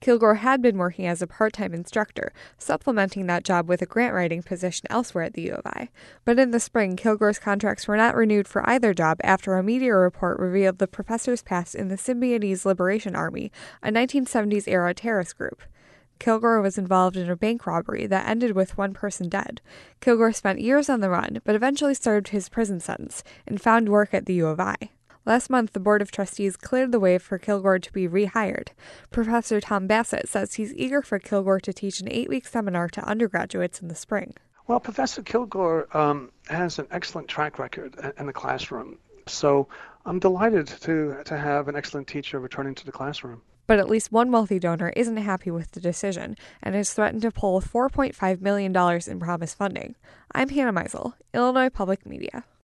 Kilgore had been working as a part-time instructor, supplementing that job with a grant-writing position elsewhere at the U of I. But in the spring, Kilgore's contracts were not renewed for either job after a media report revealed the professor's past in the Symbionese Liberation Army, a 1970s-era terrorist group. Kilgore was involved in a bank robbery that ended with one person dead. Kilgore spent years on the run, but eventually served his prison sentence and found work at the U of I. Last month, the Board of Trustees cleared the way for Kilgore to be rehired. Professor Tom Bassett says he's eager for Kilgore to teach an 8-week seminar to undergraduates in the spring. Well, Professor Kilgore has an excellent track record in the classroom, so I'm delighted to have an excellent teacher returning to the classroom. But at least one wealthy donor isn't happy with the decision and has threatened to pull $4.5 million in promised funding. I'm Hannah Meisel, Illinois Public Media.